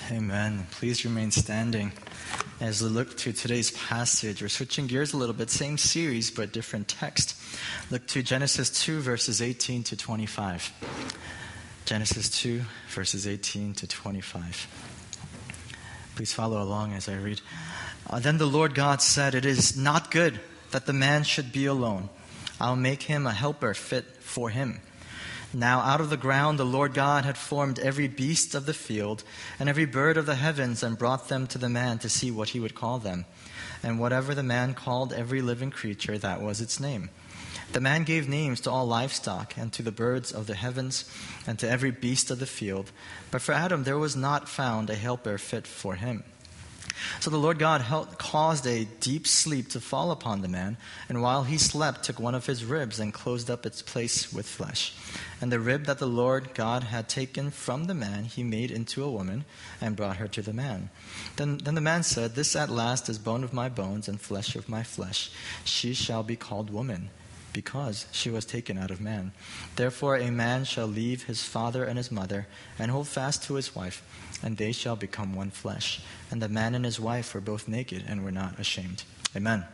Amen. Please remain standing as we look to today's passage. We're switching gears a little bit, same series but different text. Look to Genesis 2 verses 18 to 25. Genesis 2 verses 18 to 25. Please follow along as I read. Then the Lord God said, "It is not good that the man should be alone. I'll make him a helper fit for him." Now out of the ground the Lord God had formed every beast of the field and every bird of the heavens and brought them to the man to see what he would call them. And whatever the man called every living creature, that was its name. The man gave names to all livestock and to the birds of the heavens and to every beast of the field. But for Adam there was not found a helper fit for him. So the Lord God caused a deep sleep to fall upon the man, and while he slept took one of his ribs and closed up its place with flesh. And the rib that the Lord God had taken from the man he made into a woman and brought her to the man. Then the man said, "This at last is bone of my bones and flesh of my flesh. She shall be called woman, because she was taken out of man. Therefore a man shall leave his father and his mother and hold fast to his wife, and they shall become one flesh. And the man and his wife were both naked and were not ashamed." Amen.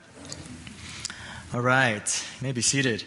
All right, you may be seated.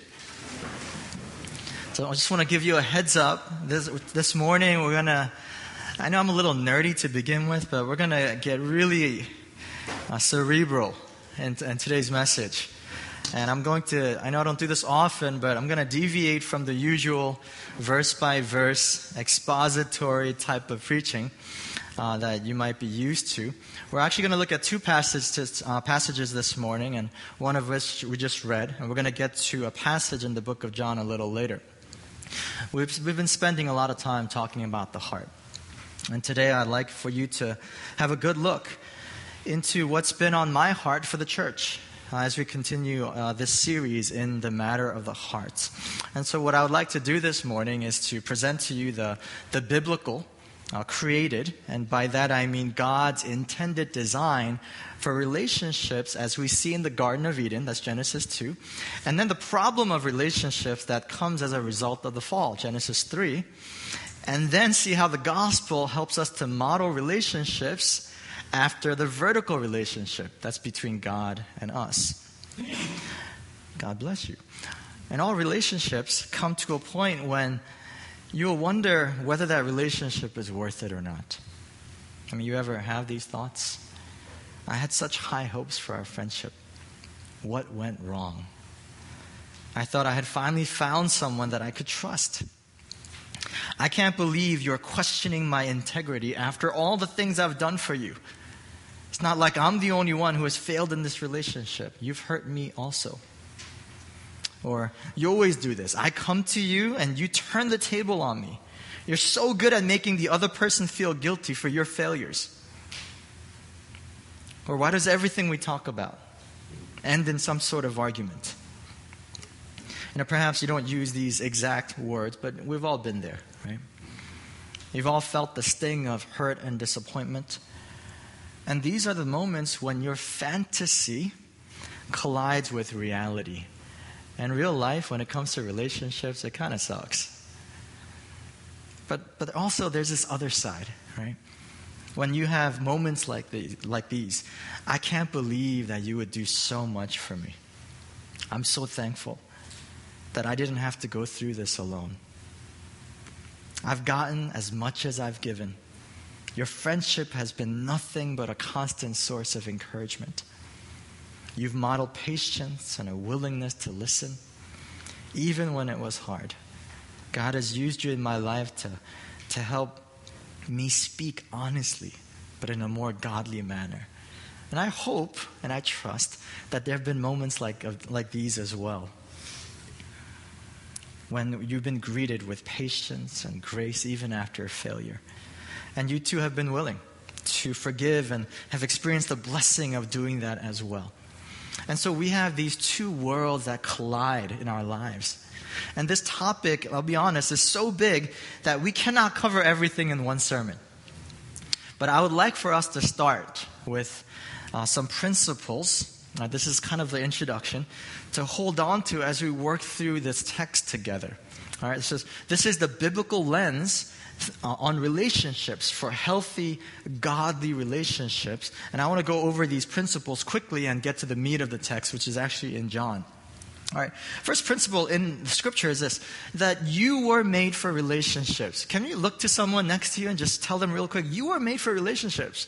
So I just want to give you a heads up. This morning I know I'm a little nerdy to begin with, but we're going to get really cerebral in today's message. And I know I don't do this often, but I'm going to deviate from the usual verse-by-verse expository type of preaching that you might be used to. We're actually going to look at two passages this morning, and one of which we just read. And we're going to get to a passage in the book of John a little later. We've been spending a lot of time talking about the heart. And today I'd like for you to have a good look into what's been on my heart for the church as we continue this series in the matter of the heart. And so what I would like to do this morning is to present to you the biblical, created, and by that I mean God's intended design for relationships as we see in the Garden of Eden, that's Genesis 2, and then the problem of relationships that comes as a result of the fall, Genesis 3, and then see how the gospel helps us to model relationships after the vertical relationship that's between God and us. God bless you. And all relationships come to a point when you'll wonder whether that relationship is worth it or not. I mean, you ever have these thoughts? I had such high hopes for our friendship. What went wrong? I thought I had finally found someone that I could trust. I can't believe you're questioning my integrity after all the things I've done for you. It's not like I'm the only one who has failed in this relationship. You've hurt me also. Or, you always do this. I come to you and you turn the table on me. You're so good at making the other person feel guilty for your failures. Or why does everything we talk about end in some sort of argument? Perhaps you don't use these exact words, but we've all been there, right? You've all felt the sting of hurt and disappointment. And these are the moments when your fantasy collides with reality. And real life, when it comes to relationships, it kind of sucks. But also there's this other side, right? When you have moments like these, I can't believe that you would do so much for me. I'm so thankful that I didn't have to go through this alone. I've gotten as much as I've given. Your friendship has been nothing but a constant source of encouragement. You've modeled patience and a willingness to listen, even when it was hard. God has used you in my life to help me speak honestly, but in a more godly manner. And I hope and I trust that there have been moments like these as well, when you've been greeted with patience and grace even after failure. And you too have been willing to forgive and have experienced the blessing of doing that as well. And so we have these two worlds that collide in our lives. And this topic, I'll be honest, is so big that we cannot cover everything in one sermon. But I would like for us to start with some principles. This is kind of the introduction to hold on to as we work through this text together. All right, this is the biblical lens on relationships, for healthy, godly relationships. And I want to go over these principles quickly and get to the meat of the text, which is actually in John. All right. First principle in the scripture is this, that you were made for relationships. Can you look to someone next to you and just tell them real quick, you were made for relationships?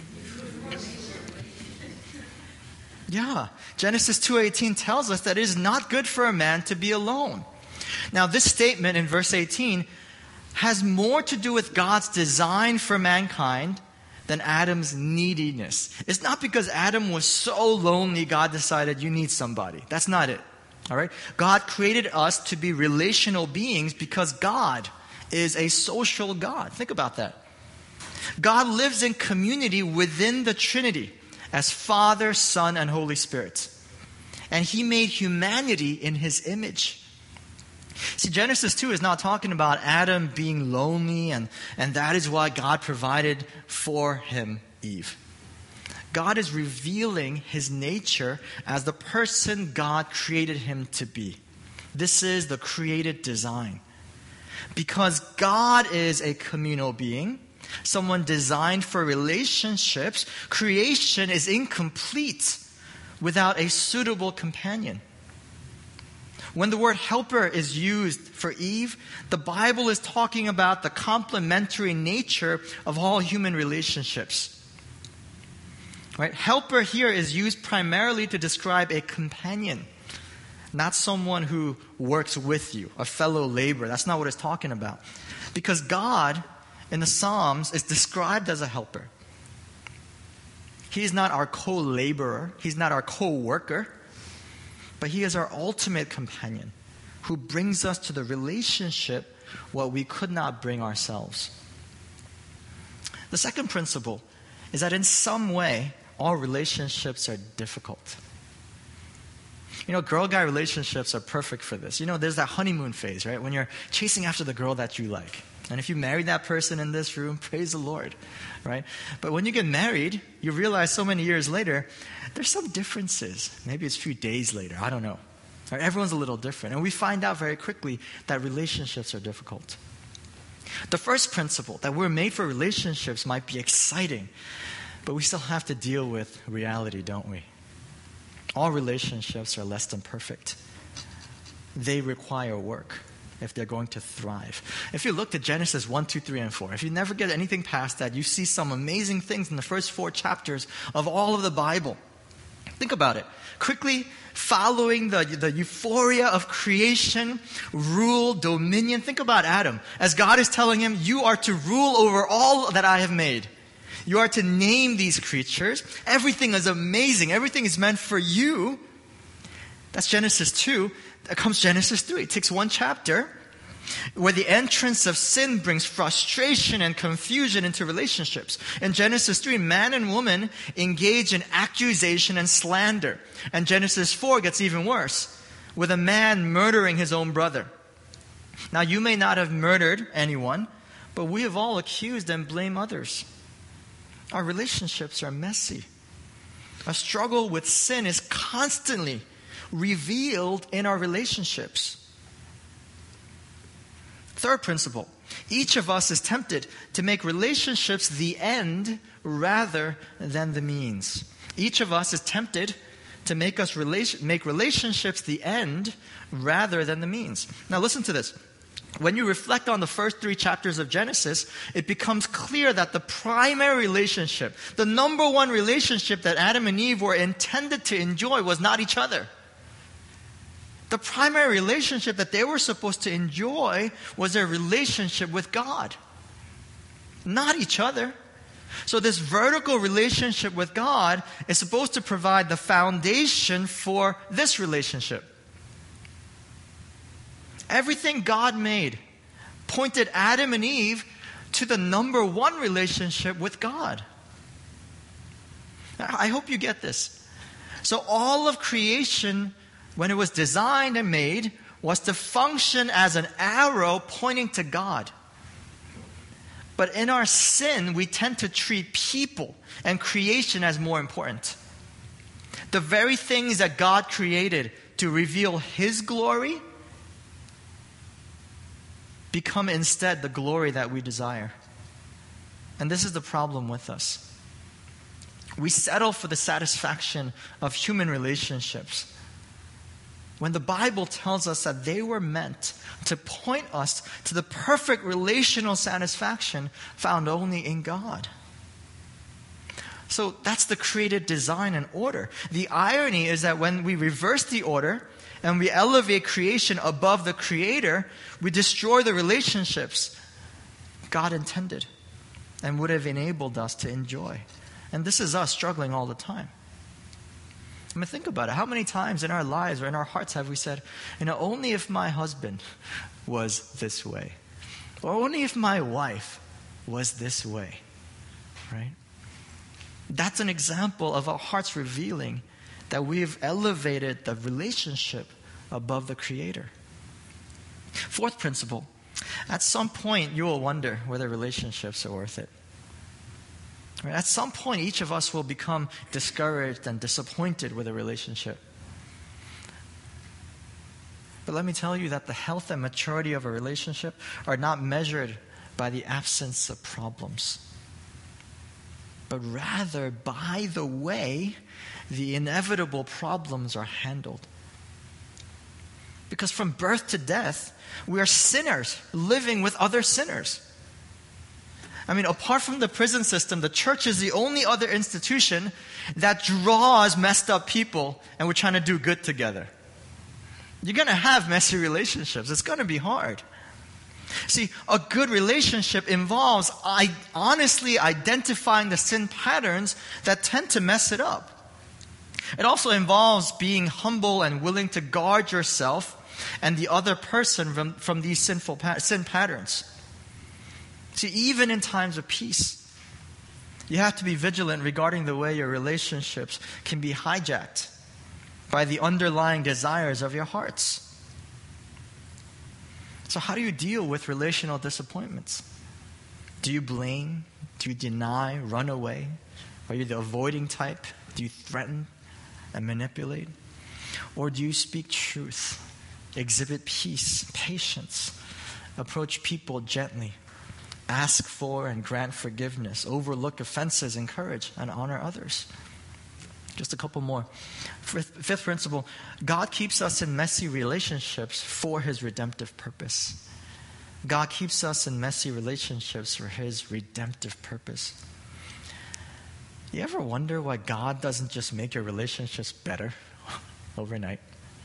Yeah. Genesis 2:18 tells us that it is not good for a man to be alone. Now, this statement in verse 18 has more to do with God's design for mankind than Adam's neediness. It's not because Adam was so lonely God decided you need somebody. That's not it. All right? God created us to be relational beings because God is a social God. Think about that. God lives in community within the Trinity as Father, Son, and Holy Spirit. And He made humanity in His image. See, Genesis 2 is not talking about Adam being lonely and that is why God provided for him Eve. God is revealing His nature as the person God created him to be. This is the created design. Because God is a communal being, someone designed for relationships, creation is incomplete without a suitable companion. When the word helper is used for Eve, the Bible is talking about the complementary nature of all human relationships. Right? Helper here is used primarily to describe a companion, not someone who works with you, a fellow laborer. That's not what it's talking about. Because God in the Psalms is described as a helper. He is not our co-laborer. He's not our co-worker. But He is our ultimate companion who brings us to the relationship what we could not bring ourselves. The second principle is that in some way, all relationships are difficult. Girl-guy relationships are perfect for this. There's that honeymoon phase, right? When you're chasing after the girl that you like. And if you married that person in this room, praise the Lord, right? But when you get married, you realize so many years later, there's some differences. Maybe it's a few days later. I don't know. Right? Everyone's a little different. And we find out very quickly that relationships are difficult. The first principle, that we're made for relationships, might be exciting. But we still have to deal with reality, don't we? All relationships are less than perfect. They require work if they're going to thrive. If you look at Genesis 1, 2, 3, and 4, if you never get anything past that, you see some amazing things in the first 4 chapters of all of the Bible. Think about it. Quickly following the euphoria of creation, rule, dominion. Think about Adam. As God is telling him, you are to rule over all that I have made. You are to name these creatures. Everything is amazing. Everything is meant for you. That's Genesis 2. There comes Genesis 3. It takes 1 chapter where the entrance of sin brings frustration and confusion into relationships. In Genesis 3, man and woman engage in accusation and slander. And Genesis 4 gets even worse, with a man murdering his own brother. Now, you may not have murdered anyone, but we have all accused and blamed others. Our relationships are messy. A struggle with sin is constantly revealed in our relationships. Third principle, each of us is tempted to make relationships the end rather than the means. Each of us is tempted to make relationships the end rather than the means. Now listen to this. When you reflect on the first 3 chapters of Genesis, it becomes clear that the primary relationship, the number one relationship that Adam and Eve were intended to enjoy was not each other. The primary relationship that they were supposed to enjoy was their relationship with God, not each other. So this vertical relationship with God is supposed to provide the foundation for this relationship. Everything God made pointed Adam and Eve to the number one relationship with God. I hope you get this. So all of creation, when it was designed and made, was to function as an arrow pointing to God. But in our sin, we tend to treat people and creation as more important. The very things that God created to reveal His glory become instead the glory that we desire. And this is the problem with us. We settle for the satisfaction of human relationships, when the Bible tells us that they were meant to point us to the perfect relational satisfaction found only in God. So that's the created design and order. The irony is that when we reverse the order and we elevate creation above the Creator, we destroy the relationships God intended and would have enabled us to enjoy. And this is us struggling all the time. I mean, think about it. How many times in our lives or in our hearts have we said, only if my husband was this way, or only if my wife was this way, right? That's an example of our hearts revealing that we've elevated the relationship above the Creator. Fourth principle, at some point you will wonder whether relationships are worth it. Right? At some point, each of us will become discouraged and disappointed with a relationship. But let me tell you that the health and maturity of a relationship are not measured by the absence of problems, but rather by the way the inevitable problems are handled. Because from birth to death, we are sinners living with other sinners. I mean, apart from the prison system, the church is the only other institution that draws messed up people, and we're trying to do good together. You're going to have messy relationships. It's going to be hard. See, a good relationship involves honestly identifying the sin patterns that tend to mess it up. It also involves being humble and willing to guard yourself and the other person from these sin patterns. See, even in times of peace, you have to be vigilant regarding the way your relationships can be hijacked by the underlying desires of your hearts. So how do you deal with relational disappointments? Do you blame? Do you deny? Run away? Are you the avoiding type? Do you threaten and manipulate? Or do you speak truth, exhibit peace, patience, approach people gently, ask for and grant forgiveness, overlook offenses, encourage and honor others? Just a couple more. Fifth principle, God keeps us in messy relationships for His redemptive purpose. God keeps us in messy relationships for His redemptive purpose. You ever wonder why God doesn't just make your relationships better overnight?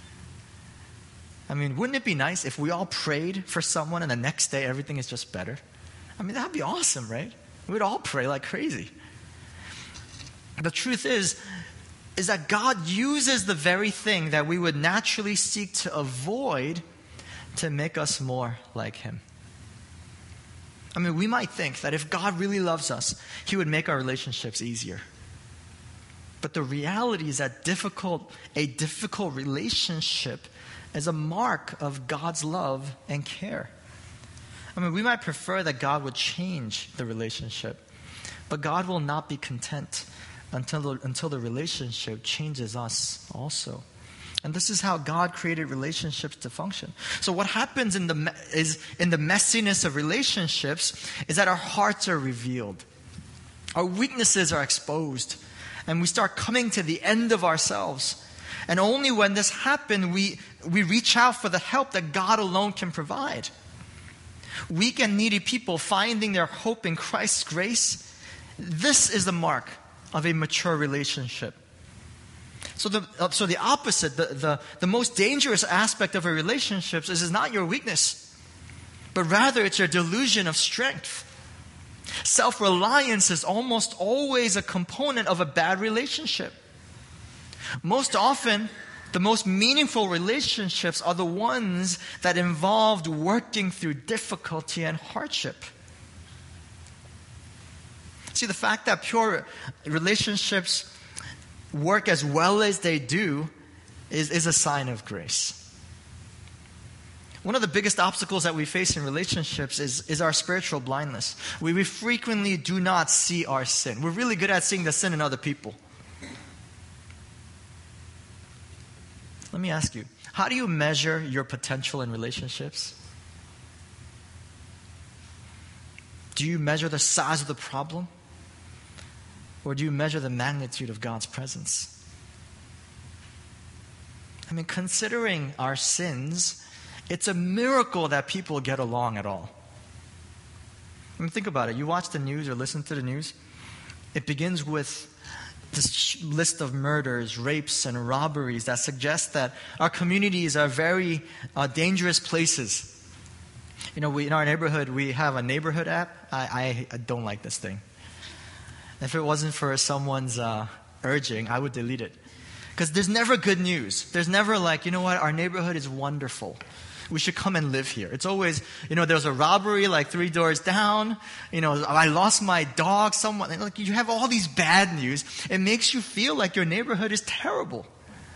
I mean, wouldn't it be nice if we all prayed for someone and the next day everything is just better? I mean, that would be awesome, right? We'd all pray like crazy. The truth is that God uses the very thing that we would naturally seek to avoid to make us more like Him. I mean, we might think that if God really loves us, He would make our relationships easier. But the reality is that a difficult relationship is a mark of God's love and care. I mean, we might prefer that God would change the relationship, but God will not be content until the relationship changes us also. And this is how God created relationships to function. So what happens in the messiness of relationships is that our hearts are revealed. Our weaknesses are exposed. And we start coming to the end of ourselves. And only when this happens, we reach out for the help that God alone can provide. Weak and needy people finding their hope in Christ's grace, this is the mark of a mature relationship. So the opposite, the most dangerous aspect of a relationship is not your weakness, but rather it's your delusion of strength. Self-reliance is almost always a component of a bad relationship. Most often, the most meaningful relationships are the ones that involved working through difficulty and hardship. See, the fact that pure relationships work as well as they do is a sign of grace. One of the biggest obstacles that we face in relationships is our spiritual blindness. We frequently do not see our sin. We're really good at seeing the sin in other people. Let me ask you, how do you measure your potential in relationships? Do you measure the size of the problem? Or do you measure the magnitude of God's presence? I mean, considering our sins, it's a miracle that people get along at all. I mean, think about it. You watch the news or listen to the news, it begins with this list of murders, rapes, and robberies that suggest that our communities are very dangerous places. You know, in our neighborhood, we have a neighborhood app. I don't like this thing. If it wasn't for someone's urging, I would delete it. Because there's never good news. There's never like, you know what, our neighborhood is wonderful. We should come and live here. It's always, you know, there's a robbery like 3 doors down. You know, I lost my dog. Someone, like, you have all these bad news. It makes you feel like your neighborhood is terrible.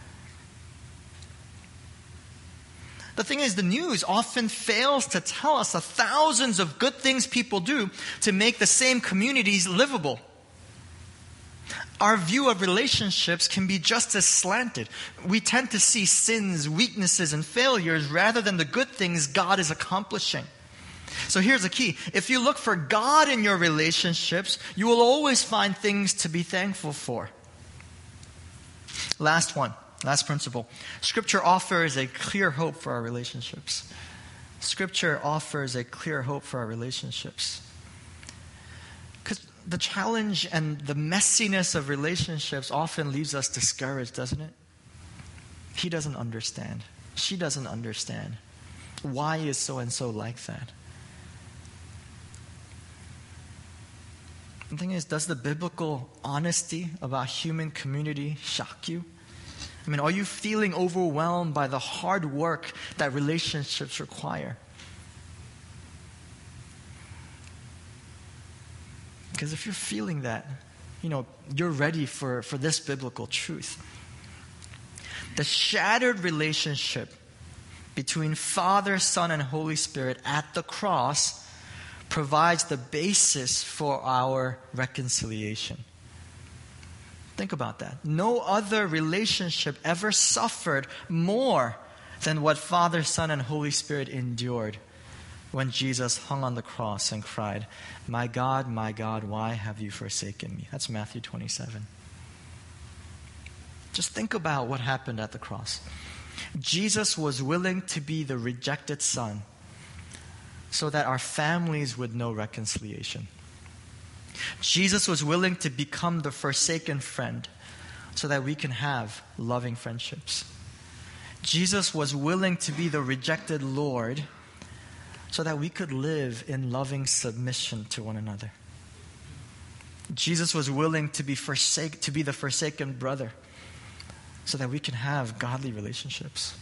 The thing is, the news often fails to tell us the thousands of good things people do to make the same communities livable. Our view of relationships can be just as slanted. We tend to see sins, weaknesses, and failures rather than the good things God is accomplishing. So here's the key. If you look for God in your relationships, you will always find things to be thankful for. Last principle. Scripture offers a clear hope for our relationships. Scripture offers a clear hope for our relationships. Because the challenge and the messiness of relationships often leaves us discouraged, doesn't it? He doesn't understand. She doesn't understand. Why is so-and-so like that? The thing is, does the biblical honesty about human community shock you? I mean, are you feeling overwhelmed by the hard work that relationships require? Because if you're feeling that, you know, you're ready for this biblical truth. The shattered relationship between Father, Son, and Holy Spirit at the cross provides the basis for our reconciliation. Think about that. No other relationship ever suffered more than what Father, Son, and Holy Spirit endured when Jesus hung on the cross and cried, my God, why have you forsaken me?" That's Matthew 27. Just think about what happened at the cross. Jesus was willing to be the rejected son so that our families would know reconciliation. Jesus was willing to become the forsaken friend so that we can have loving friendships. Jesus was willing to be the rejected Lord so that we could live in loving submission to one another. Jesus was willing to be the forsaken brother so that we can have godly relationships.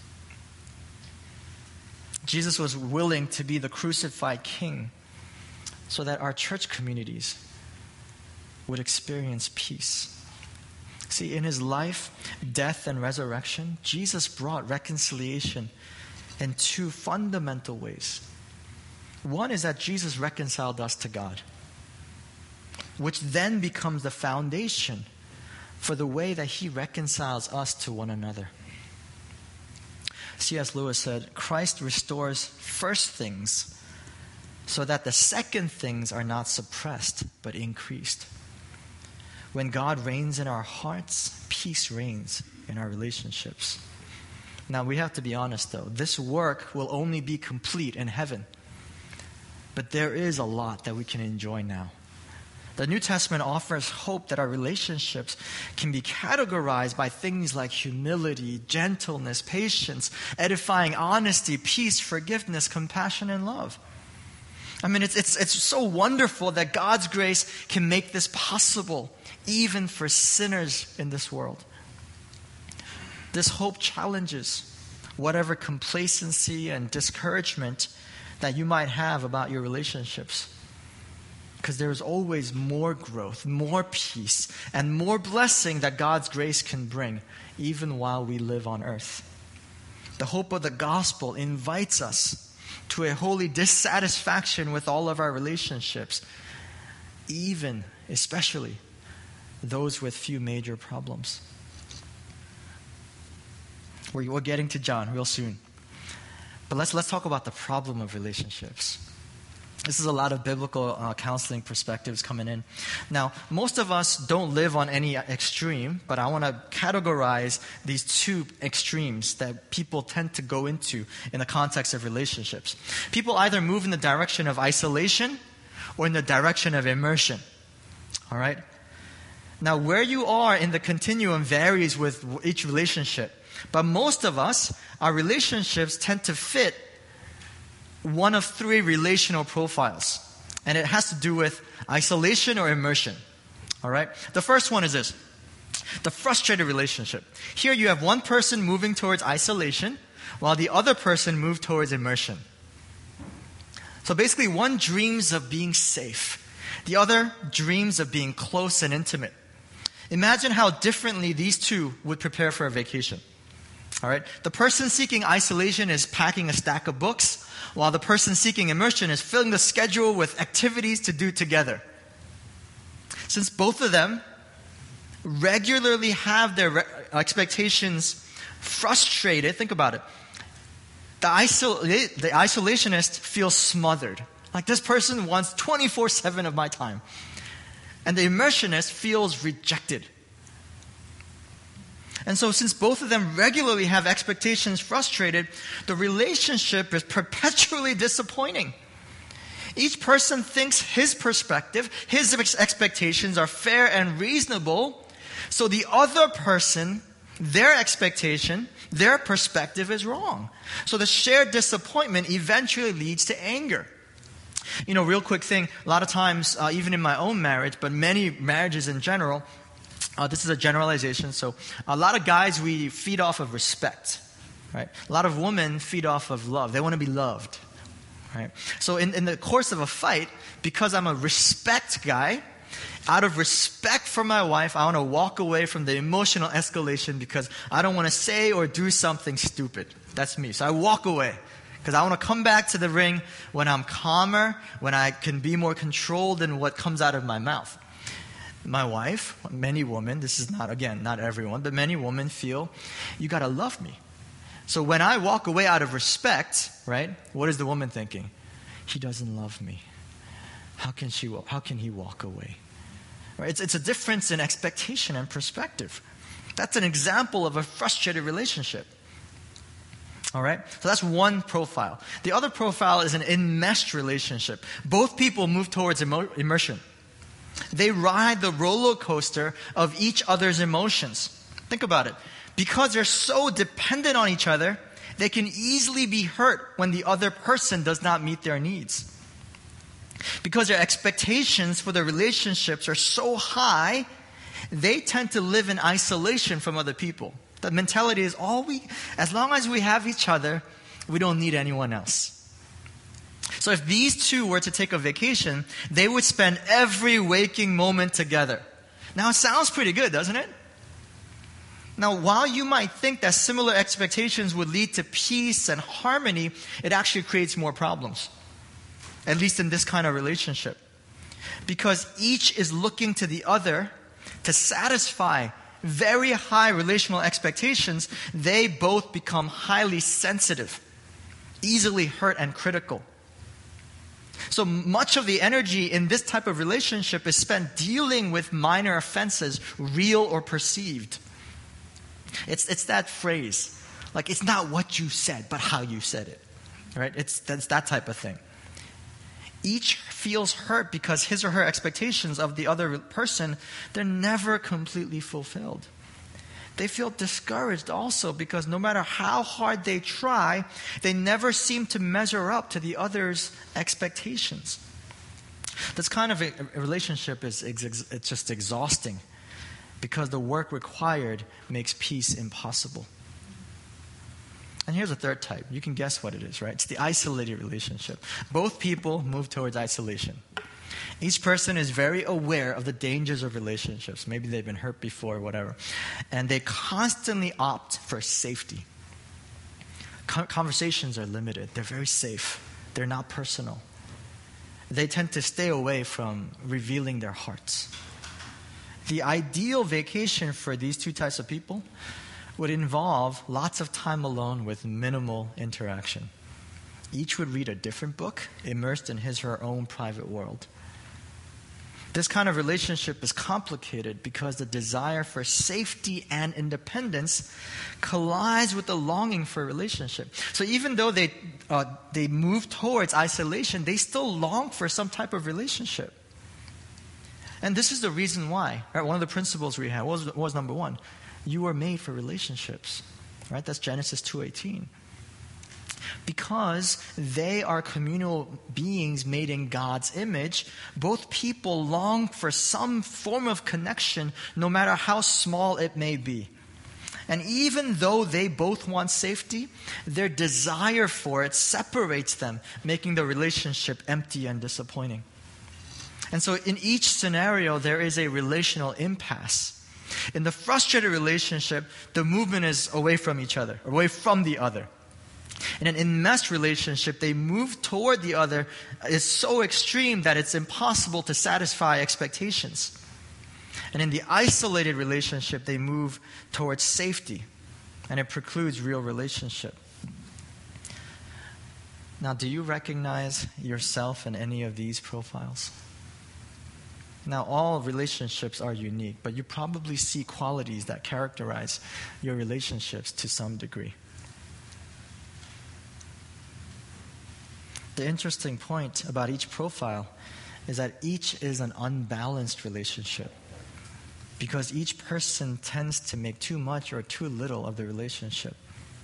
Jesus was willing to be the crucified king so that our church communities would experience peace. See, in his life, death, and resurrection, Jesus brought reconciliation in 2 fundamental ways. One is that Jesus reconciled us to God, which then becomes the foundation for the way that he reconciles us to one another. C.S. Lewis said, Christ restores first things so that the second things are not suppressed but increased. When God reigns in our hearts, peace reigns in our relationships. Now we have to be honest though, this work will only be complete in heaven. But there is a lot that we can enjoy now. The New Testament offers hope that our relationships can be categorized by things like humility, gentleness, patience, edifying honesty, peace, forgiveness, compassion, and love. I mean, it's so wonderful that God's grace can make this possible, even for sinners in this world. This hope challenges whatever complacency and discouragement that you might have about your relationships. Because there is always more growth, more peace, and more blessing that God's grace can bring, even while we live on earth. The hope of the gospel invites us to a holy dissatisfaction with all of our relationships, especially those with few major problems. We're getting to John real soon. But let's talk about the problem of relationships. This is a lot of biblical counseling perspectives coming in. Now, most of us don't live on any extreme, but I want to categorize these two extremes that people tend to go into in the context of relationships. People either move in the direction of isolation or in the direction of immersion. All right? Now, where you are in the continuum varies with each relationship, but most of us, our relationships tend to fit one of three relational profiles. And it has to do with isolation or immersion. All right? The first one is this. The frustrated relationship. Here you have one person moving towards isolation while the other person moves towards immersion. So basically one dreams of being safe. The other dreams of being close and intimate. Imagine how differently these two would prepare for a vacation. All right? The person seeking isolation is packing a stack of books, while the person seeking immersion is filling the schedule with activities to do together. Since both of them regularly have their expectations frustrated, think about it. The isolationist feels smothered. Like this person wants 24/7 of my time. And the immersionist feels rejected. And so since both of them regularly have expectations frustrated, the relationship is perpetually disappointing. Each person thinks his perspective, his expectations are fair and reasonable, so the other person, their expectation, their perspective is wrong. So the shared disappointment eventually leads to anger. You know, real quick thing, a lot of times, even in my own marriage, but many marriages in general, this is a generalization. So a lot of guys, we feed off of respect, right? A lot of women feed off of love. They want to be loved, right? So in the course of a fight, because I'm a respect guy, out of respect for my wife, I want to walk away from the emotional escalation because I don't want to say or do something stupid. That's me. So I walk away because I want to come back to the ring when I'm calmer, when I can be more controlled in what comes out of my mouth. My wife, many women, this is not everyone, but many women feel, you got to love me. So when I walk away out of respect, right, what is the woman thinking? He doesn't love me. How can he walk away? Right? It's a difference in expectation and perspective. That's an example of a frustrated relationship. All right? So that's one profile. The other profile is an enmeshed relationship. Both people move towards immersion. They ride the roller coaster of each other's emotions. Think about it. Because they're so dependent on each other, they can easily be hurt when the other person does not meet their needs. Because their expectations for their relationships are so high, they tend to live in isolation from other people. The mentality is as long as we have each other, we don't need anyone else. So if these two were to take a vacation, they would spend every waking moment together. Now it sounds pretty good, doesn't it? Now while you might think that similar expectations would lead to peace and harmony, it actually creates more problems. At least in this kind of relationship. Because each is looking to the other to satisfy very high relational expectations, they both become highly sensitive, easily hurt and critical. So much of the energy in this type of relationship is spent dealing with minor offenses, real or perceived. It's that phrase, like it's not what you said, but how you said it, right? That's that type of thing. Each feels hurt because his or her expectations of the other person, they're never completely fulfilled. They feel discouraged also because no matter how hard they try, they never seem to measure up to the other's expectations. This kind of a relationship it's just exhausting because the work required makes peace impossible. And here's a third type. You can guess what it is, right? It's the isolated relationship. Both people move towards isolation. Each person is very aware of the dangers of relationships. Maybe they've been hurt before, whatever. And they constantly opt for safety. Conversations are limited. They're very safe. They're not personal. They tend to stay away from revealing their hearts. The ideal vacation for these two types of people would involve lots of time alone with minimal interaction. Each would read a different book, immersed in his or her own private world. This kind of relationship is complicated because the desire for safety and independence collides with the longing for a relationship. So even though they move towards isolation, they still long for some type of relationship. And this is the reason why. Right? One of the principles we had was number one. You were made for relationships. Right? That's Genesis 2:18. Because they are communal beings made in God's image, both people long for some form of connection, no matter how small it may be. And even though they both want safety, their desire for it separates them, making the relationship empty and disappointing. And so in each scenario, there is a relational impasse. In the frustrated relationship, the movement is away from each other, away from the other. In an enmeshed relationship, they move toward the other is so extreme that it's impossible to satisfy expectations. And in the isolated relationship, they move towards safety, and it precludes real relationship. Now, do you recognize yourself in any of these profiles? Now, all relationships are unique, but you probably see qualities that characterize your relationships to some degree. The interesting point about each profile is that each is an unbalanced relationship because each person tends to make too much or too little of the relationship.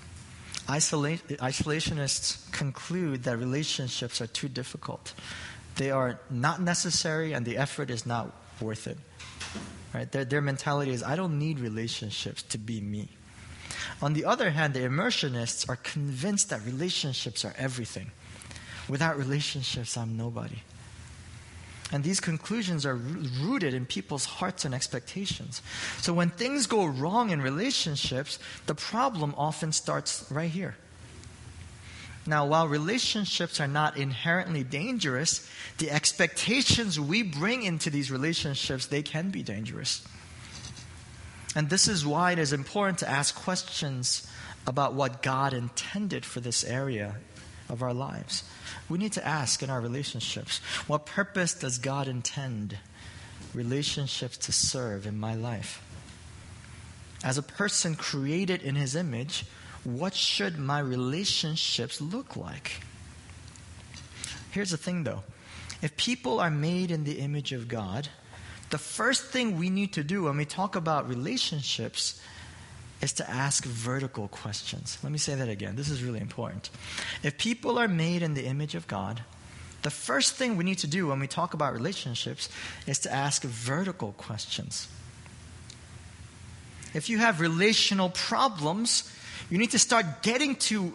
Isolationists conclude that relationships are too difficult. They are not necessary and the effort is not worth it. Right? Their mentality is, I don't need relationships to be me. On the other hand, the immersionists are convinced that relationships are everything. Without relationships, I'm nobody. And these conclusions are rooted in people's hearts and expectations. So when things go wrong in relationships, the problem often starts right here. Now, while relationships are not inherently dangerous, the expectations we bring into these relationships, they can be dangerous. And this is why it is important to ask questions about what God intended for this area of our lives. We need to ask in our relationships, what purpose does God intend relationships to serve in my life? As a person created in His image, what should my relationships look like? Here's the thing though. If people are made in the image of God, the first thing we need to do when we talk about relationships is to ask vertical questions. Let me say that again. This is really important. If people are made in the image of God, the first thing we need to do when we talk about relationships is to ask vertical questions. If you have relational problems, you need to start getting to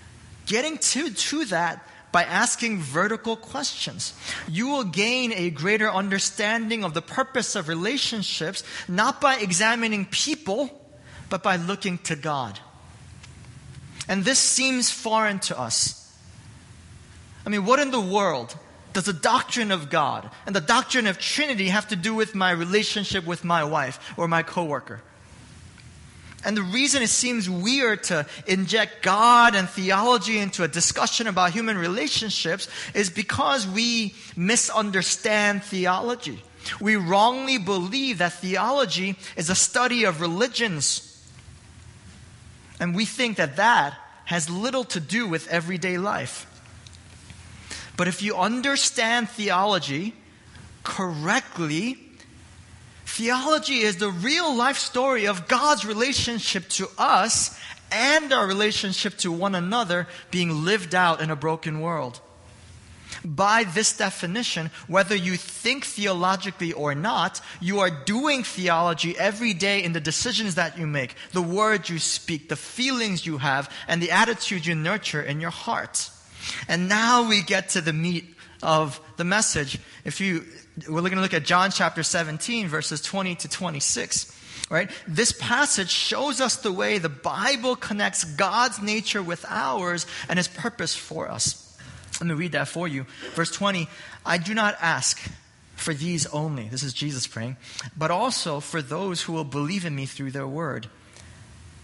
that by asking vertical questions. You will gain a greater understanding of the purpose of relationships, not by examining people, but by looking to God. And this seems foreign to us. I mean, what in the world does the doctrine of God and the doctrine of Trinity have to do with my relationship with my wife or my coworker? And the reason it seems weird to inject God and theology into a discussion about human relationships is because we misunderstand theology. We wrongly believe that theology is a study of religions. And we think that has little to do with everyday life. But if you understand theology correctly, theology is the real life story of God's relationship to us and our relationship to one another being lived out in a broken world. By this definition, whether you think theologically or not, you are doing theology every day in the decisions that you make, the words you speak, the feelings you have, and the attitude you nurture in your heart. And now we get to the meat of the message. We're going to look at John chapter 17, verses 20 to 26. Right? This passage shows us the way the Bible connects God's nature with ours and His purpose for us. Let me read that for you. Verse 20, I do not ask for these only, this is Jesus praying, but also for those who will believe in me through their word.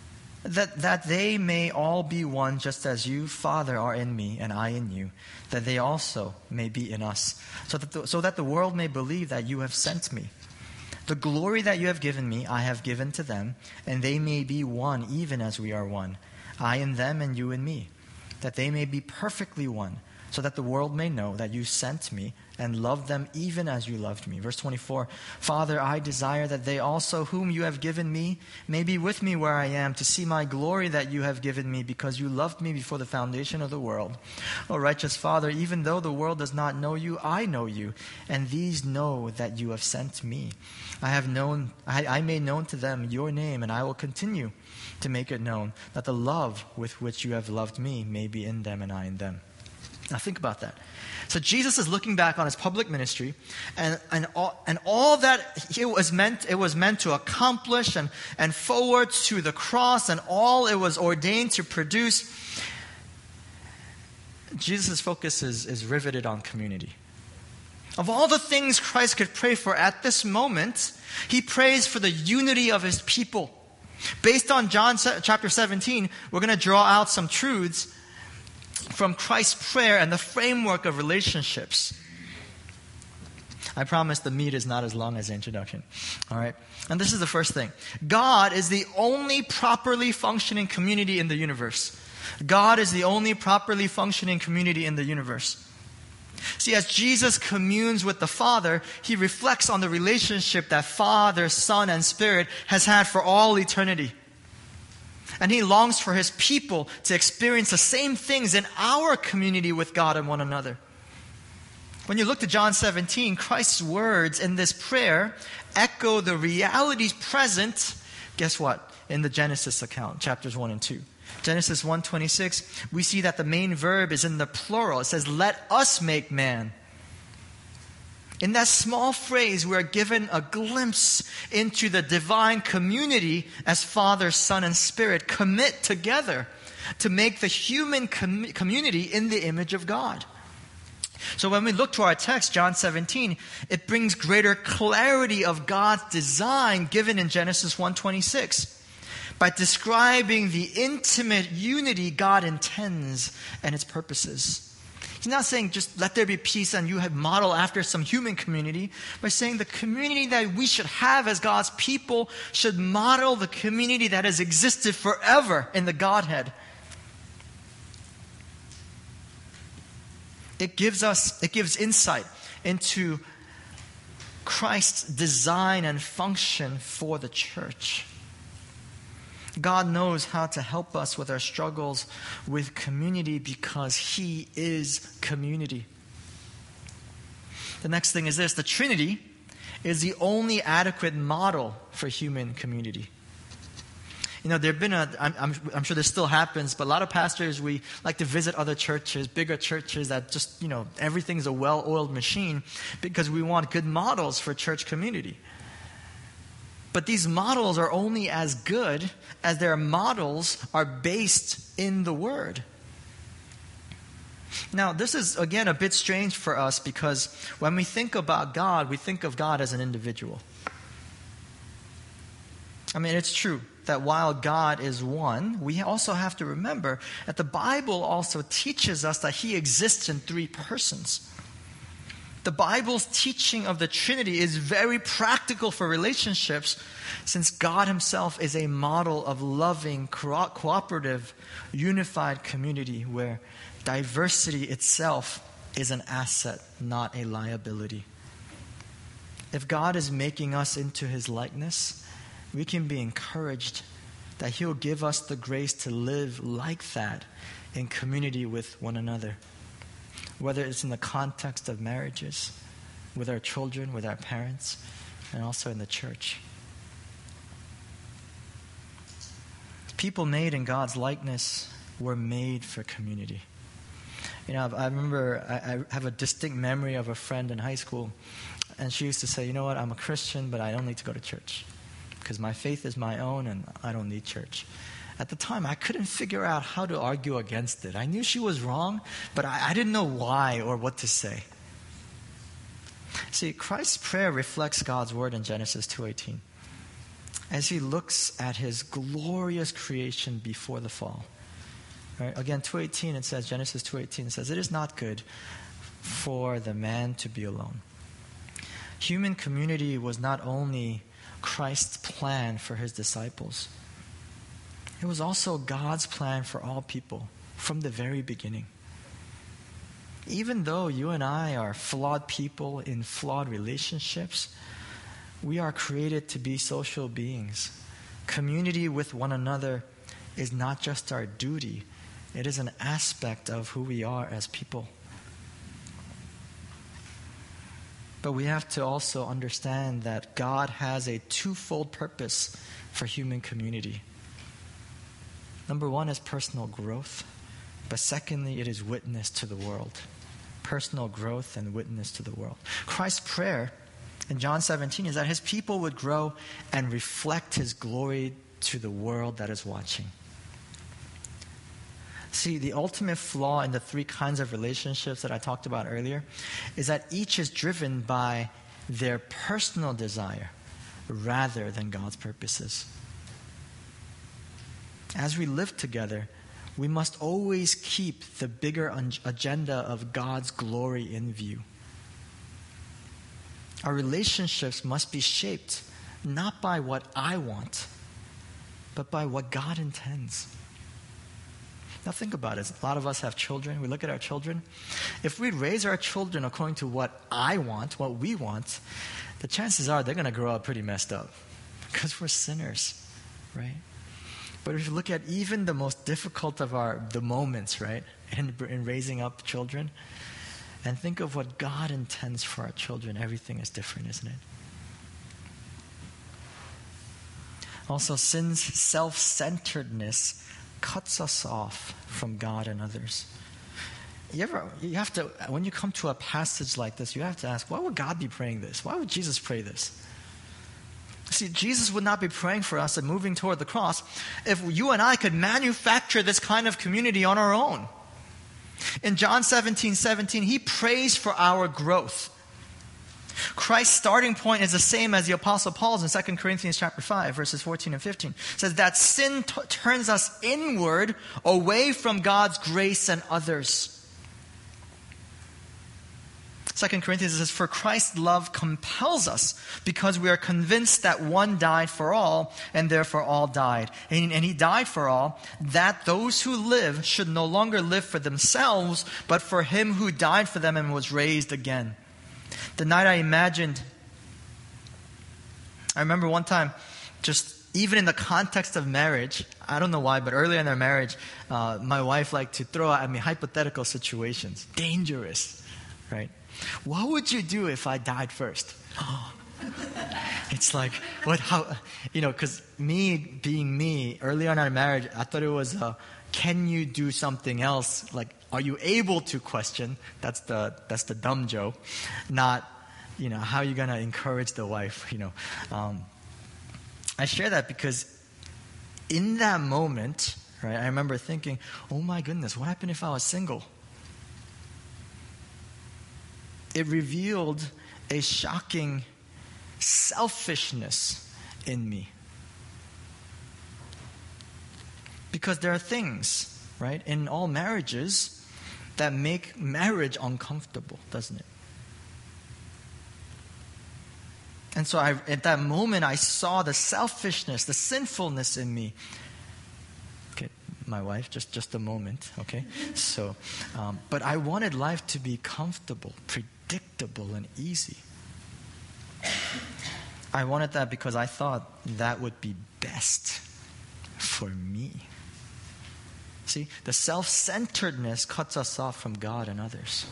that they may all be one, just as you, Father, are in me and I in you, that they also may be in us, so that the world may believe that you have sent me. The glory that you have given me, I have given to them, and they may be one, even as we are one, I in them and you in me, that they may be perfectly one, so that the world may know that you sent me and loved them even as you loved me. Verse 24, Father, I desire that they also whom you have given me may be with me where I am, to see my glory that you have given me, because you loved me before the foundation of the world. O righteous Father, even though the world does not know you, I know you, and these know that you have sent me. I made known to them your name, and I will continue to make it known, that the love with which you have loved me may be in them and I in them. Now think about that. So Jesus is looking back on his public ministry, and all that it was meant to accomplish and forward to the cross, and all it was ordained to produce. Jesus' focus is riveted on community. Of all the things Christ could pray for at this moment, he prays for the unity of his people. Based on John chapter 17, we're going to draw out some truths from Christ's prayer and the framework of relationships. I promise the meat is not as long as the introduction. All right? And this is the first thing. God is the only properly functioning community in the universe. God is the only properly functioning community in the universe. See, as Jesus communes with the Father, he reflects on the relationship that Father, Son, and Spirit has had for all eternity. And he longs for his people to experience the same things in our community with God and one another. When you look to John 17, Christ's words in this prayer echo the realities present, guess what, in the Genesis account, chapters 1 and 2. Genesis 1:26, we see that the main verb is in the plural. It says, let us make man. In that small phrase, we are given a glimpse into the divine community as Father, Son, and Spirit commit together to make the human community in the image of God. So when we look to our text, John 17, it brings greater clarity of God's design given in Genesis 1:26 by describing the intimate unity God intends and its purposes. He's not saying just let there be peace and you have model after some human community, but saying the community that we should have as God's people should model the community that has existed forever in the Godhead. It gives insight into Christ's design and function for the church. God knows how to help us with our struggles with community because he is community. The next thing is this: the Trinity is the only adequate model for human community. You know, I'm sure this still happens, but a lot of pastors, we like to visit other churches, bigger churches that just, everything's a well-oiled machine because we want good models for church community. But these models are only as good as their models are based in the Word. Now, this is, again, a bit strange for us because when we think about God, we think of God as an individual. I mean, it's true that while God is one, we also have to remember that the Bible also teaches us that he exists in three persons. The Bible's teaching of the Trinity is very practical for relationships since God himself is a model of loving, cooperative, unified community where diversity itself is an asset, not a liability. If God is making us into his likeness, we can be encouraged that he'll give us the grace to live like that in community with one another. Whether it's in the context of marriages, with our children, with our parents, and also in the church. People made in God's likeness were made for community. I remember, I have a distinct memory of a friend in high school, and she used to say, you know what, I'm a Christian, but I don't need to go to church because my faith is my own and I don't need church. At the time, I couldn't figure out how to argue against it. I knew she was wrong, but I didn't know why or what to say. See, Christ's prayer reflects God's word in Genesis 2:18. as he looks at his glorious creation before the fall. Right? Again, 2:18 it says, Genesis 2:18 says, "It is not good for the man to be alone." Human community was not only Christ's plan for his disciples, it was also God's plan for all people from the very beginning. Even though you and I are flawed people in flawed relationships, we are created to be social beings. Community with one another is not just our duty, it is an aspect of who we are as people. But we have to also understand that God has a twofold purpose for human community. Number one is personal growth, but secondly, it is witness to the world. Personal growth and witness to the world. Christ's prayer in John 17 is that his people would grow and reflect his glory to the world that is watching. See, the ultimate flaw in the three kinds of relationships that I talked about earlier is that each is driven by their personal desire rather than God's purposes. As we live together, we must always keep the bigger agenda of God's glory in view. Our relationships must be shaped not by what I want, but by what God intends. Now think about it. A lot of us have children. We look at our children. If we raise our children according to what I want, what we want, the chances are they're going to grow up pretty messed up because we're sinners, right? But if you look at even the most difficult of the moments, right, in raising up children, and think of what God intends for our children, everything is different, isn't it? Also, sin's self-centeredness cuts us off from God and others. When you come to a passage like this, you have to ask, why would God be praying this? Why would Jesus pray this? See, Jesus would not be praying for us and moving toward the cross if you and I could manufacture this kind of community on our own. In John 17:17, he prays for our growth. Christ's starting point is the same as the Apostle Paul's in 2 Corinthians chapter 5, verses 14 and 15. It says that sin turns us inward, away from God's grace and others. 2 Corinthians says, "For Christ's love compels us, because we are convinced that one died for all, and therefore all died. And he died for all, that those who live should no longer live for themselves, but for him who died for them and was raised again." The night I remember one time, just even in the context of marriage, I don't know why, but earlier in our marriage, my wife liked to throw at me hypothetical situations. Dangerous, right? What would you do if I died first? It's like, because me being me, earlier in our marriage, I thought it was, can you do something else? Like, are you able to question? That's the dumb joke. Not, how are you going to encourage the wife, I share that because in that moment, right, I remember thinking, oh my goodness, what happened if I was single? It revealed a shocking selfishness in me. Because there are things, right, in all marriages that make marriage uncomfortable, doesn't it? And so at that moment, I saw the selfishness, the sinfulness in me. Okay, my wife, just a moment, okay? So, but I wanted life to be comfortable, predictable, and easy. I wanted that because I thought that would be best for me. See, the self-centeredness cuts us off from God and others.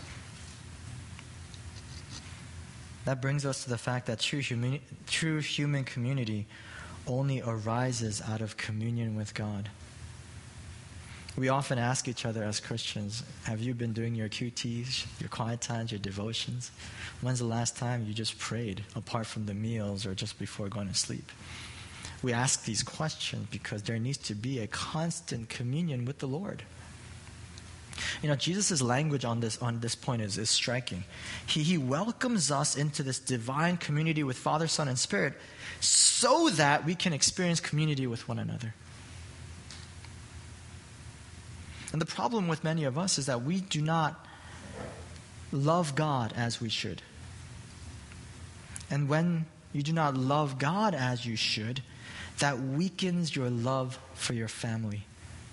That brings us to the fact that true human community only arises out of communion with God. We often ask each other as Christians, have you been doing your QTs, your quiet times, your devotions? When's the last time you just prayed, apart from the meals or just before going to sleep? We ask these questions because there needs to be a constant communion with the Lord. Jesus' language on this point is striking. He welcomes us into this divine community with Father, Son, and Spirit so that we can experience community with one another. And the problem with many of us is that we do not love God as we should. And when you do not love God as you should, that weakens your love for your family.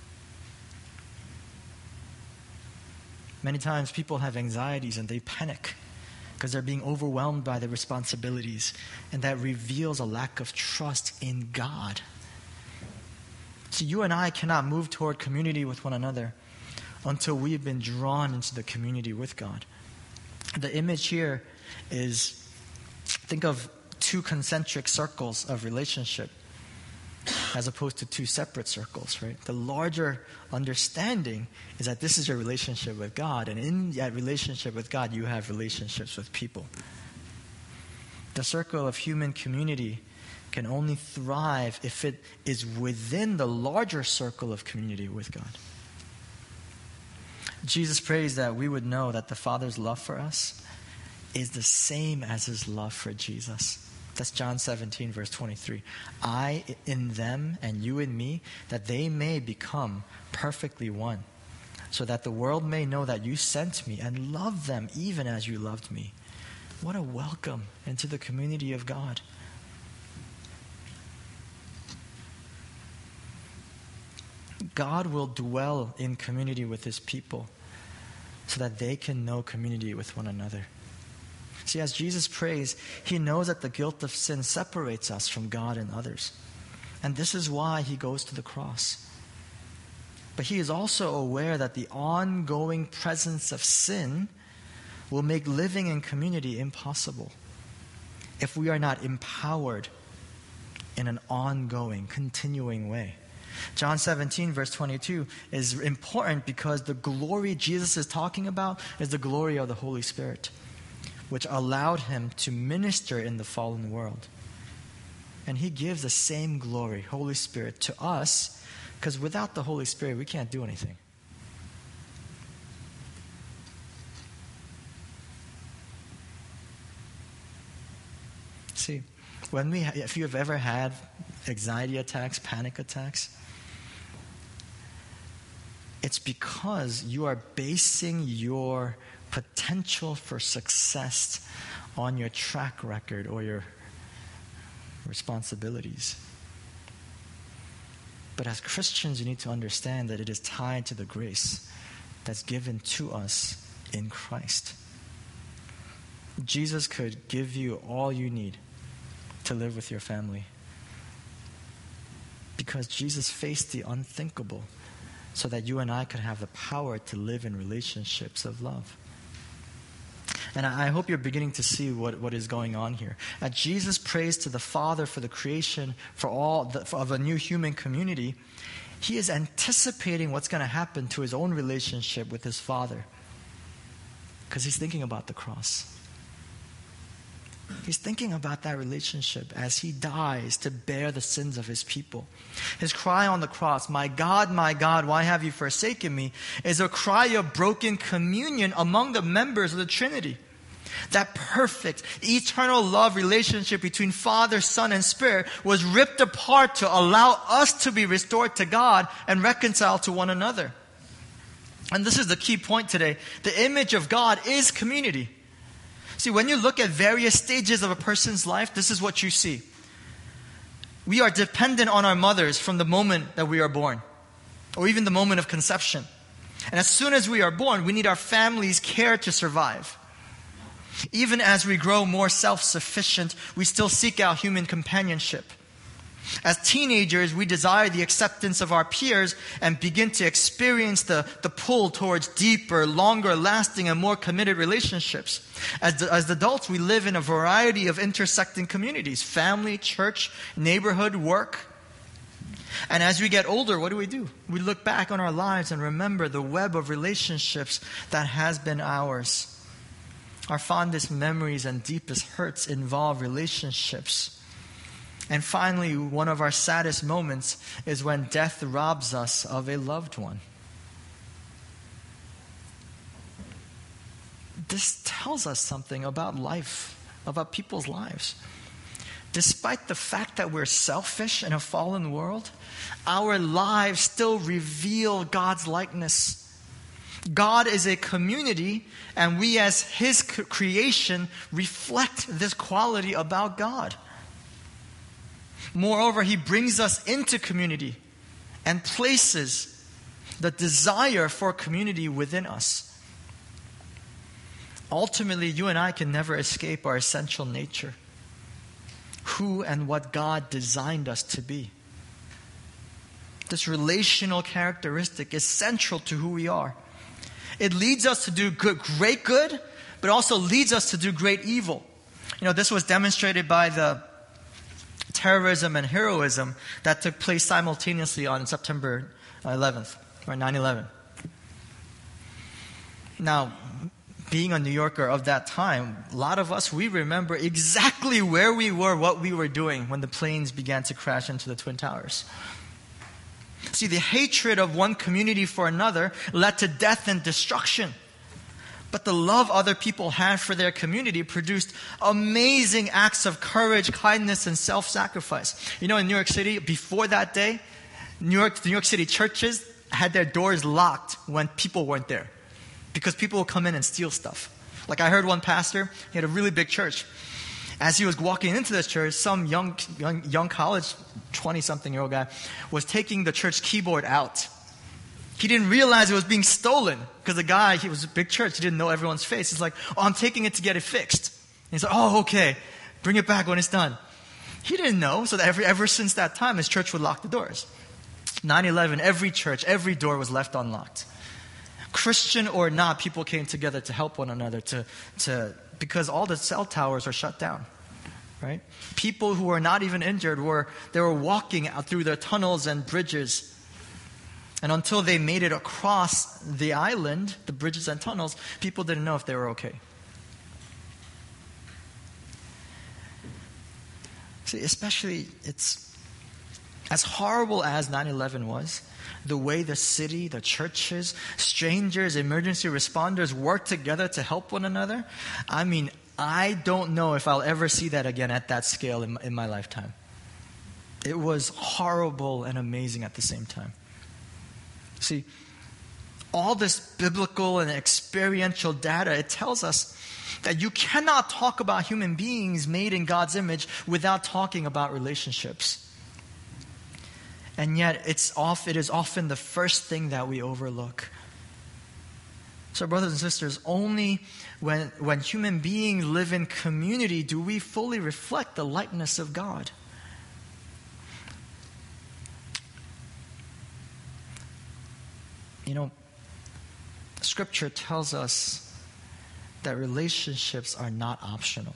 Many times people have anxieties and they panic because they're being overwhelmed by their responsibilities, and that reveals a lack of trust in God. So you and I cannot move toward community with one another until we've been drawn into the community with God. The image here is, think of two concentric circles of relationship as opposed to two separate circles, right? The larger understanding is that this is your relationship with God, and in that relationship with God, you have relationships with people. The circle of human community can only thrive if it is within the larger circle of community with God. Jesus prays that we would know that the Father's love for us is the same as his love for Jesus. That's John 17, verse 23. I in them and you in me, that they may become perfectly one, so that the world may know that you sent me and loved them even as you loved me. What a welcome into the community of God. God will dwell in community with his people so that they can know community with one another. See, as Jesus prays, he knows that the guilt of sin separates us from God and others. And this is why he goes to the cross. But he is also aware that the ongoing presence of sin will make living in community impossible if we are not empowered in an ongoing, continuing way. John 17, verse 22 is important because the glory Jesus is talking about is the glory of the Holy Spirit, which allowed him to minister in the fallen world. And he gives the same glory, Holy Spirit, to us, because without the Holy Spirit, we can't do anything. See, if you have ever had anxiety attacks, panic attacks, it's because you are basing your potential for success on your track record or your responsibilities. But as Christians, you need to understand that it is tied to the grace that's given to us in Christ. Jesus could give you all you need to live with your family, because Jesus faced the unthinkable so that you and I could have the power to live in relationships of love. And I hope you're beginning to see what is going on here. As Jesus prays to the Father for the creation of a new human community, he is anticipating what's going to happen to his own relationship with his Father, because he's thinking about the cross. He's thinking about that relationship as he dies to bear the sins of his people. His cry on the cross, my God, why have you forsaken me?" is a cry of broken communion among the members of the Trinity. That perfect, eternal love relationship between Father, Son, and Spirit was ripped apart to allow us to be restored to God and reconciled to one another. And this is the key point today. The image of God is community. See, when you look at various stages of a person's life, this is what you see. We are dependent on our mothers from the moment that we are born, or even the moment of conception. And as soon as we are born, we need our family's care to survive. Even as we grow more self-sufficient, we still seek out human companionship. As teenagers, we desire the acceptance of our peers and begin to experience the pull towards deeper, longer lasting, and more committed relationships. As adults, we live in a variety of intersecting communities: family, church, neighborhood, work. And as we get older, what do? We look back on our lives and remember the web of relationships that has been ours. Our fondest memories and deepest hurts involve relationships. And finally, one of our saddest moments is when death robs us of a loved one. this tells us something about life, about people's lives. Despite the fact that we're selfish in a fallen world, our lives still reveal God's likeness. God is a community, and we as His creation reflect this quality about God. Moreover, He brings us into community and places the desire for community within us. Ultimately, you and I can never escape our essential nature, who and what God designed us to be. This relational characteristic is central to who we are. It leads us to do great good, but also leads us to do great evil. This was demonstrated by the terrorism and heroism that took place simultaneously on September 11th, or 9/11. Now, being a New Yorker of that time, a lot of us, we remember exactly where we were, what we were doing when the planes began to crash into the Twin Towers. See, the hatred of one community for another led to death and destruction. But the love other people had for their community produced amazing acts of courage, kindness, and self-sacrifice. In New York City, before that day, the New York City churches had their doors locked when people weren't there, because people would come in and steal stuff. Like I heard one pastor, he had a really big church. As he was walking into this church, some young college, 20-something-year-old guy was taking the church keyboard out. He didn't realize it was being stolen, because the guy, he was a big church, he didn't know everyone's face. He's like, I'm taking it to get it fixed. And he's like, okay, bring it back when it's done. He didn't know, so that ever since that time, his church would lock the doors. 9/11, every church, every door was left unlocked. Christian or not, people came together to help one another, because all the cell towers are shut down, right? People who were not even injured were walking out through the tunnels and bridges. And until they made it across the island, the bridges and tunnels, people didn't know if they were okay. See, especially, it's as horrible as 9/11 was, the way the city, the churches, strangers, emergency responders worked together to help one another. I don't know if I'll ever see that again at that scale in my lifetime. It was horrible and amazing at the same time. See, all this biblical and experiential data, it tells us that you cannot talk about human beings made in God's image without talking about relationships. And yet, it is often the first thing that we overlook. So, brothers and sisters, only when human beings live in community do we fully reflect the likeness of God. Scripture tells us that relationships are not optional.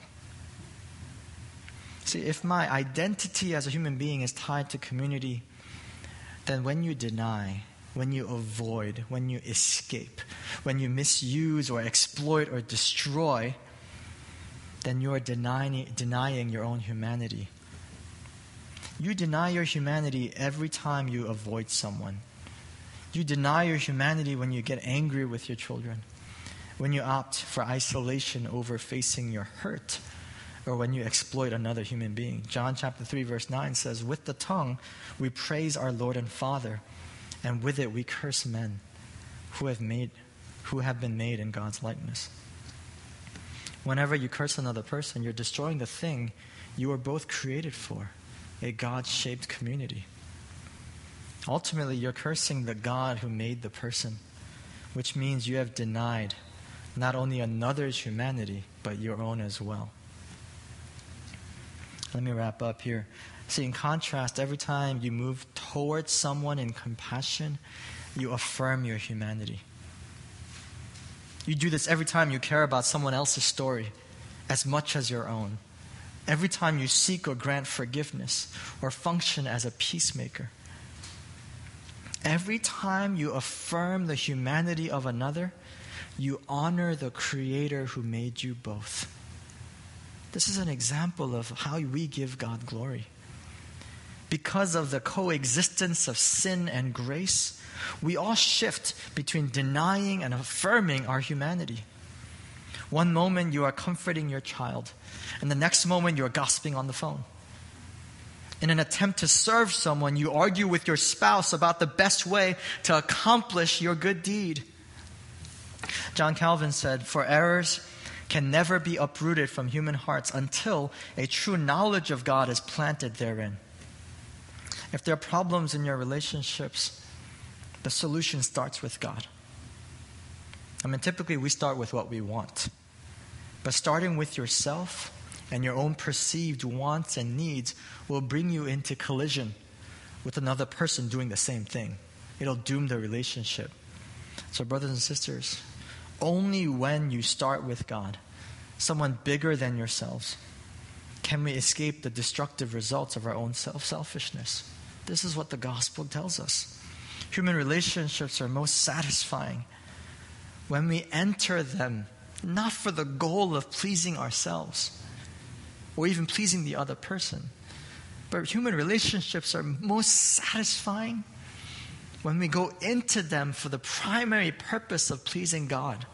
See, if my identity as a human being is tied to community, then when you deny, when you avoid, when you escape, when you misuse or exploit or destroy, then you are denying your own humanity. You deny your humanity every time you avoid someone. You deny your humanity when you get angry with your children, when you opt for isolation over facing your hurt, or when you exploit another human being. John chapter 3 verse 9 says, with the tongue we praise our Lord and Father, and with it we curse men who have been made in God's likeness. Whenever you curse another person, you're destroying the thing you were both created for, a God-shaped community. Ultimately, you're cursing the God who made the person, which means you have denied not only another's humanity, but your own as well. Let me wrap up here. See, in contrast, every time you move towards someone in compassion, you affirm your humanity. You do this every time you care about someone else's story as much as your own. Every time you seek or grant forgiveness or function as a peacemaker. Every time you affirm the humanity of another, you honor the Creator who made you both. This is an example of how we give God glory. Because of the coexistence of sin and grace, we all shift between denying and affirming our humanity. One moment you are comforting your child, and the next moment you are gossiping on the phone. In an attempt to serve someone, you argue with your spouse about the best way to accomplish your good deed. John Calvin said, "For errors can never be uprooted from human hearts until a true knowledge of God is planted therein." If there are problems in your relationships, the solution starts with God. Typically we start with what we want. But starting with yourself and your own perceived wants and needs will bring you into collision with another person doing the same thing. It'll doom the relationship. So brothers and sisters, only when you start with God, someone bigger than yourselves, can we escape the destructive results of our own selfishness. This is what the gospel tells us. Human relationships are most satisfying when we enter them not for the goal of pleasing ourselves or even pleasing the other person, but human relationships are most satisfying when we go into them for the primary purpose of pleasing God.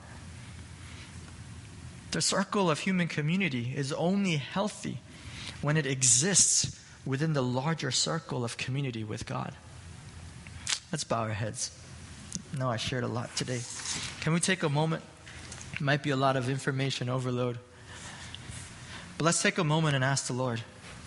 The circle of human community is only healthy when it exists within the larger circle of community with God. Let's bow our heads. I know I shared a lot today. Can we take a moment? It might be a lot of information overload. But let's take a moment and ask the Lord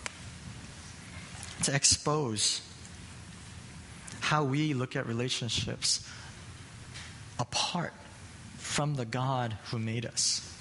to expose how we look at relationships apart from the God who made us.